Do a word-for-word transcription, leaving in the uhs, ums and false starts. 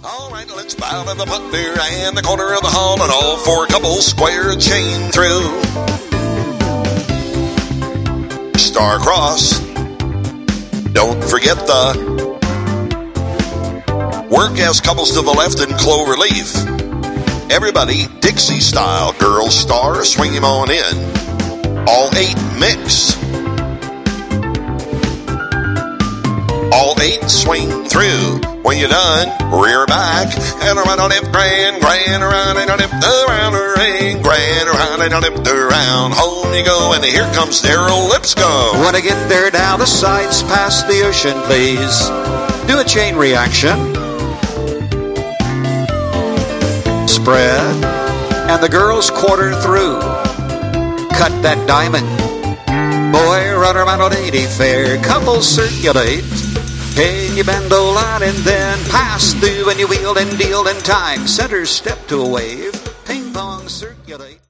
All right, let's bow to the butler and the corner of the hall, and all four couples square chain through. Star-cross. Don't forget the work as couples to the left in clover leaf. Everybody Dixie style. Girls star, swing him on in. All eight mix. All eight swing through. When you're done, rear back and around a lip, grand, grand around and a lip, around a ring, grand around and a lip, around. Home you go, and here comes Daryl Lipscomb. Wanna get there down the sights past the ocean, please. Do a chain reaction. Spread, and the girls quarter through. Cut that diamond. Boy, run around on eighty fair. Couples circulate. Hey, you bend a lot and then pass through, and you wheel and deal in time. Center step to a wave. Ping pong circulate.